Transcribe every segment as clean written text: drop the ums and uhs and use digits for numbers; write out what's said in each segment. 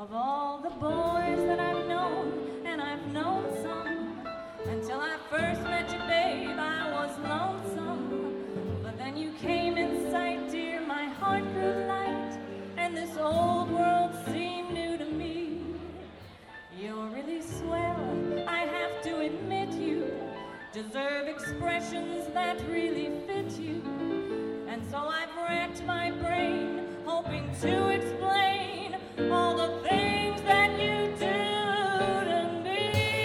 of all the boys that I've known, and I've known some. Until I first met you, babe, I was lonesome. But then you came in sight, dear, my heart grew light, and this old world seemed new to me. You're really swell, I have to admit you deserve expressions that really fit you. And so I've racked my brain, hoping to explain all the things that you do to me.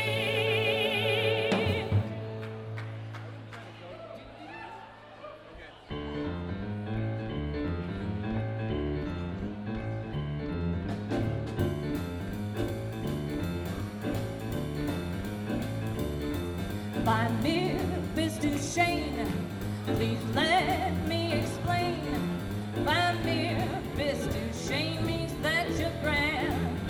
By mere Miss Duchesne, please let me explain. By mere Miss Duchesne means that you're grand.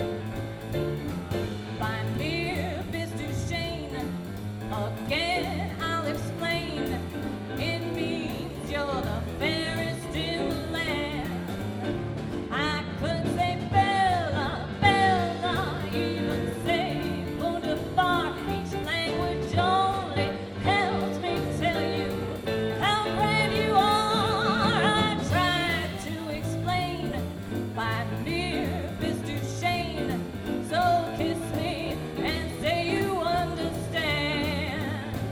By mere Miss Duchesne, again I'll explain. It means you're the fairest in the land. I could say Bella, Bella, even say Bonaparte. Each language only helps me tell you how brave you are. I tried to explain by mere Miss Duchesne, so kiss me and say you understand.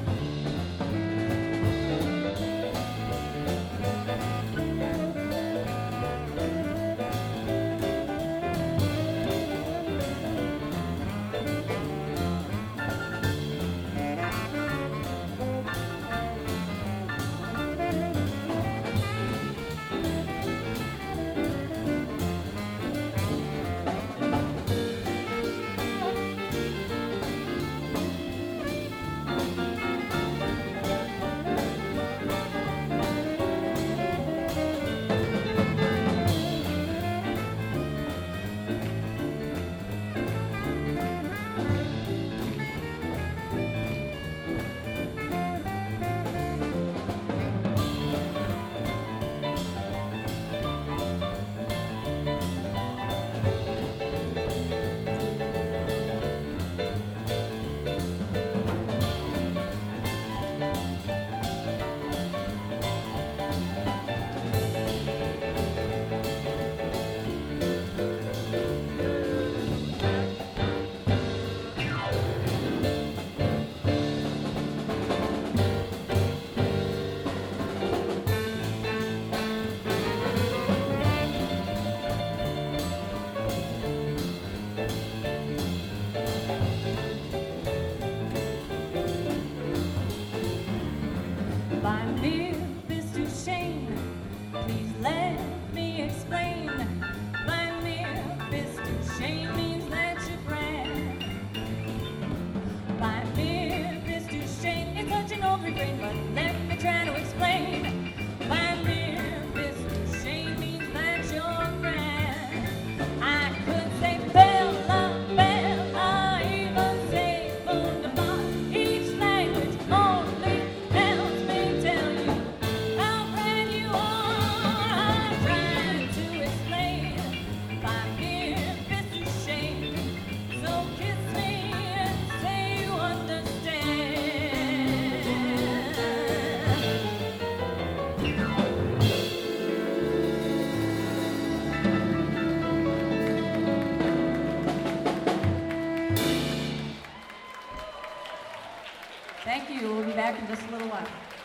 By mere Miss Duchesne, please let me explain. By mere Miss Duchesne means that you're grand. By mere Miss Duchesne, it's such an old refrain, but let me try to explain. By mere Miss Duchesne means that you're grand. I could say Bella, Bella, even say Bonaparte. Each language only helps me tell you how brave you are. I tried to explain by mere Miss Duchesne, so kiss me and say you understand. Thank you. We'll be back in just a little while.